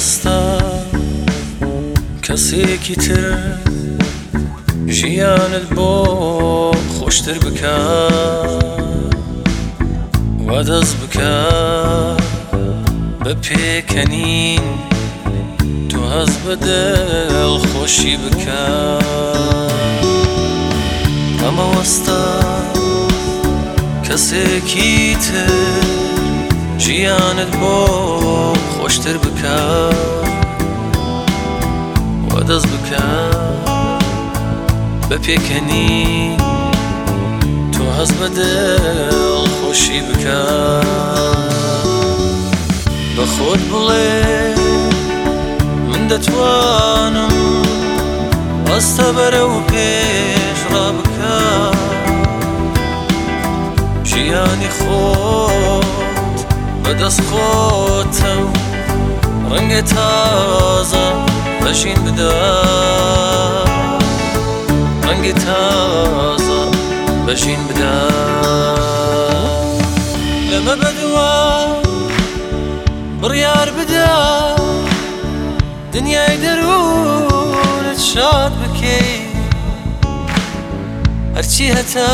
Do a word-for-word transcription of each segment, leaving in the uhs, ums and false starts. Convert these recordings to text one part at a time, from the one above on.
وەستا کەسێکی تر ژیانت بۆ خۆشتر بکات وا دەست بکات بە پێکەنین تو هەز بە دڵخۆشی بکات ئەمە وەستا کەسێکی تر ژیانت بۆ خۆشتر بکات وا دەست بکات بە پێکەنین تو هەز بە دڵخۆشی بکات بە خۆت بڵێ من دەتوانم هەستە بەرەو پێش ڕابکات ژیانی خۆت بەدەست خۆتە و ڕەنگە تازە بەژین بدات ڕەنگی تازە بەژین بدات لەمە بەدووە بڕیار بدات دنیای دەروونت شاد بکەیت هەرچی هەتا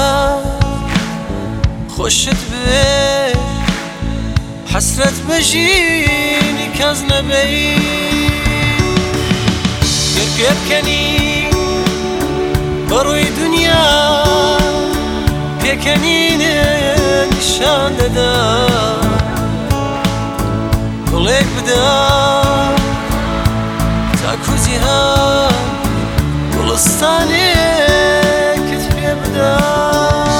خۆشت بوێ حەسرەت بەژینی کەس نەبەیت گەر پێ بکەنی بەڕووی دنیا پێکەنینت نیشان دەدات گوڵێک بدات تاکو جیهان گوڵستانێکت پێ بدات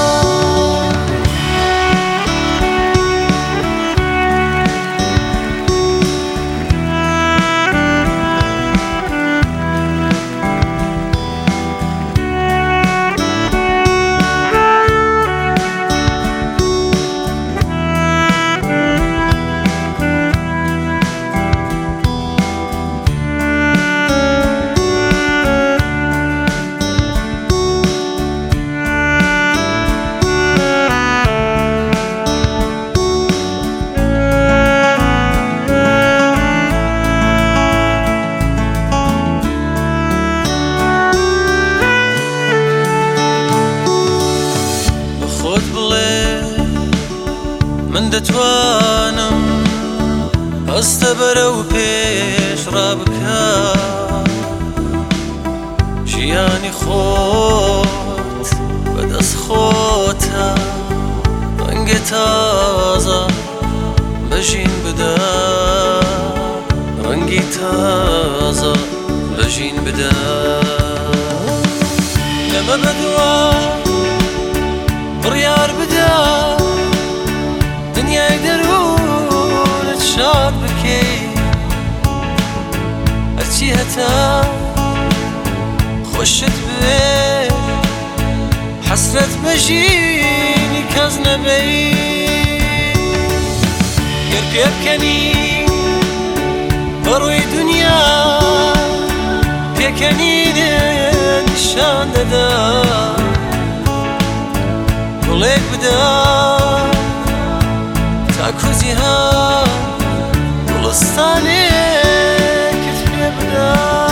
من دەتوانم هەستە بەرەو پێش ڕابکات ژیانی خۆت بەدەست خۆتە ڕەنگە تازە بەژین بدات ڕەنگی تازە بەژین بدات لەمە بەدووە بڕیار بدات دنیای دەروونت شاد بکەیت هەرچی هەتا خۆشت بوێ حەسرەت بەژینی کەس نەبەیت گەر پێ بکەنی بەڕووی دنیا پێکەنینت نیشان دەدات گوڵێک بدات تاکو جیهان گوڵستانێکت پێ بدات